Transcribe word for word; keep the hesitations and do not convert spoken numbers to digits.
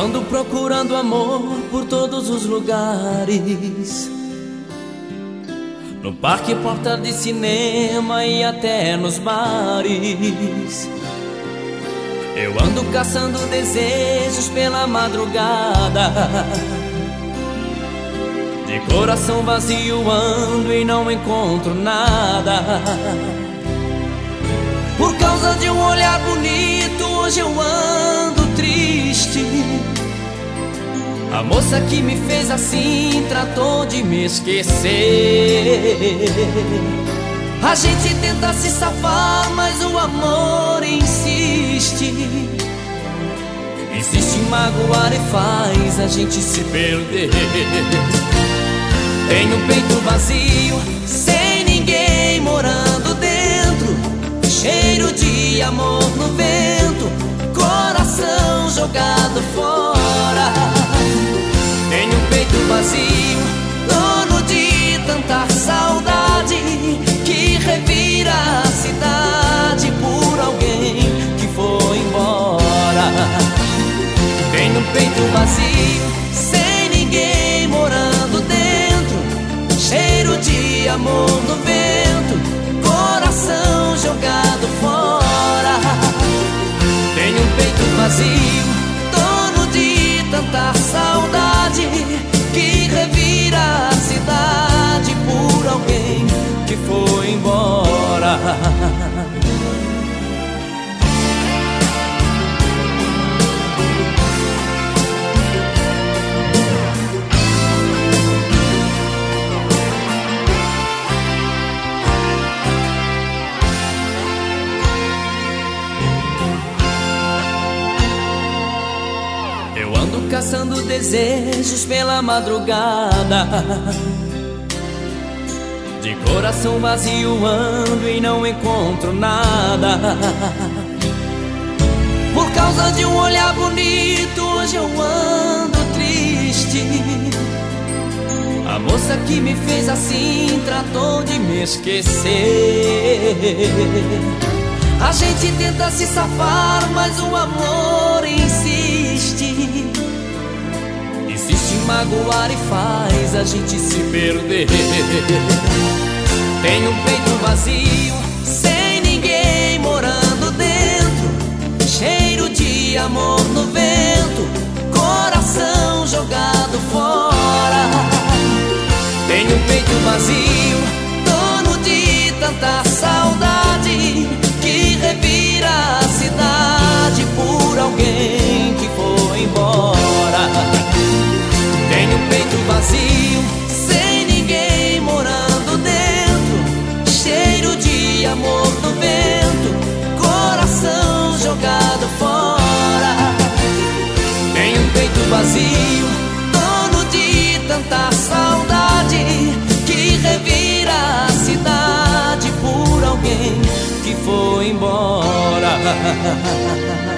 ando procurando amor por todos os lugares, no parque, porta de cinema e até nos bares. Eu ando caçando desejos pela madrugada, de coração vazio ando e não encontro nada. Por causa de um olhar bonito hoje eu ando triste. A moça que me fez assim tratou de me esquecer. A gente tenta se safar, mas o amor insiste. Insiste em magoar e faz a gente se perder. Tenho o peito vazio, sem ninguém morando dentro, cheiro de amor no vento, coração jogado fora. Tenho o peito vazio, dono de tanta saudade, que revira a cidade por alguém que foi embora. Tenho o peito vazio, sem ninguém morando dentro, cheiro de amor no vento, coração jogado fora. Tenho um peito vazio, dono de tanta saudade, que revira a cidade por alguém que foi embora. Eu ando caçando desejos pela madrugada, de coração vazio ando e não encontro nada. Por causa de um olhar bonito hoje eu ando triste. A moça que me fez assim tratou de me esquecer. A gente tenta se safar, mas o amor insiste. Insiste em magoar e faz a gente se perder. Tenho um peito vazio, sem ninguém morando dentro, cheiro de amor no vento, coração jogado fora. Tenho um peito vazio, dono de tanta saudade, que revira a cidade por alguém que foi embora. Tenho um peito vazio, sem ninguém morando dentro, cheiro de amor no vento, coração jogado fora. Tenho um peito vazio, dono de tanta saudade, que revira a cidade por alguém que foi embora.